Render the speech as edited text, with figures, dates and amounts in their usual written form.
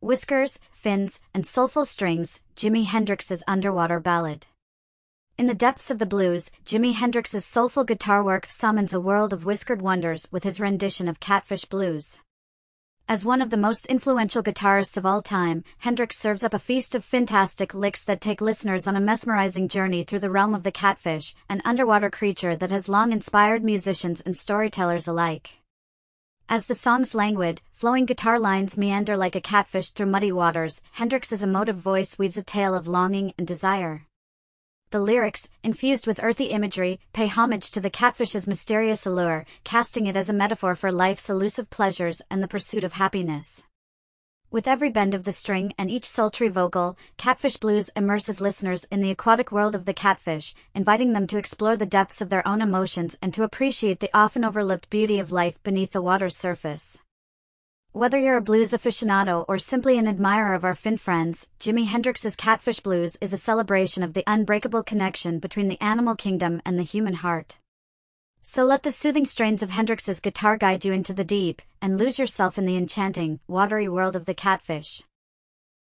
whiskers, fins, and soulful strings, Jimi Hendrix's Underwater Ballad. In the depths of the blues, Jimi Hendrix's soulful guitar work summons a world of whiskered wonders with his rendition of Catfish Blues. As one of the most influential guitarists of all time, Hendrix serves up a feast of fantastic licks that take listeners on a mesmerizing journey through the realm of the catfish, an underwater creature that has long inspired musicians and storytellers alike. As the song's languid, flowing guitar lines meander like a catfish through muddy waters, Hendrix's emotive voice weaves a tale of longing and desire. The lyrics, infused with earthy imagery, pay homage to the catfish's mysterious allure, casting it as a metaphor for life's elusive pleasures and the pursuit of happiness. With every bend of the string and each sultry vocal, Catfish Blues immerses listeners in the aquatic world of the catfish, inviting them to explore the depths of their own emotions and to appreciate the often overlooked beauty of life beneath the water's surface. Whether you're a blues aficionado or simply an admirer of our fin friends, Jimi Hendrix's Catfish Blues is a celebration of the unbreakable connection between the animal kingdom and the human heart. So let the soothing strains of Hendrix's guitar guide you into the deep, and lose yourself in the enchanting, watery world of the catfish.